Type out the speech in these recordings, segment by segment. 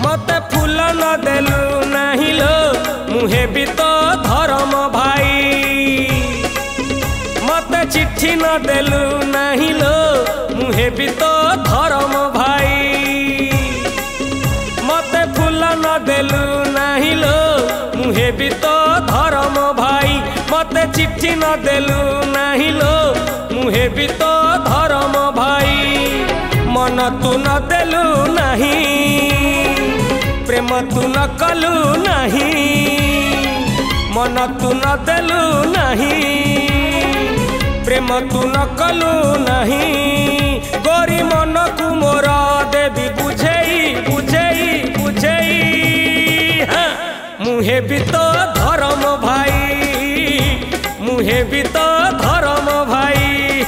मते फूल न देलु नहीं लो मुहे भी तो धर्म भाई। मते चिट्ठी न देलु नहीं लो मुहे भी तो धर्म भाई। मते फूल न देलु नहीं लो मुहे भी तो धर्म भाई। मते चिट्ठी न देलु नहीं लो मुहे भी तो धर्म भाई। मन तू न देलु नहीं प्रेम तू न कलु नहीं। मन तू न देलु नहीं प्रेम तू न कलु नहीं। गोरी मन को मोर देवी बुझेई बुझेई बुझेई। हाँ मुहे भी तो धर्म भाई मुहे भी तो धर्म भाई।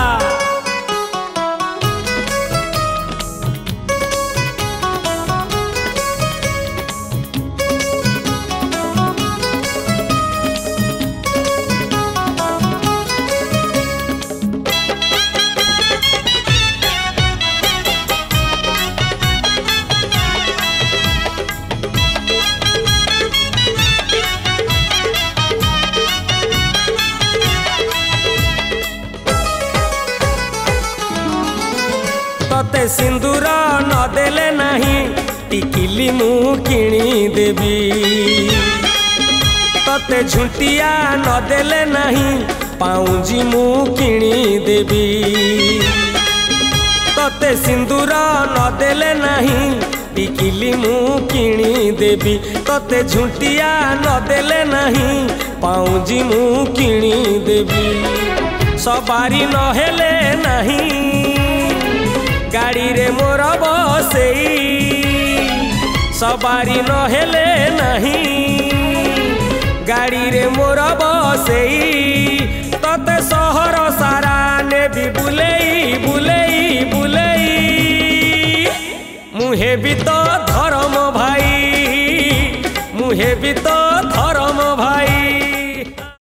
तते सिंदूर न देले नहीं टिकिली मु किणी देवी। तते झुंटिया न देले नहीं पाउंजी मु किणी देवी। तते सिंदूर न देले नहीं टिकिली मु किणी देवी। तते झुंटिया न देले नहीं पाउंजी मु किणी देवी। सवारी न हेले नहीं गाड़ी रे मोर बसेई। सवारी न हेले नहीं गाड़ी रे मोर बसेई। तते सहर सारा नेबी बुलेई बुलेई बुलेई। मुहे भी तो धर्म भाई मुहे भी तो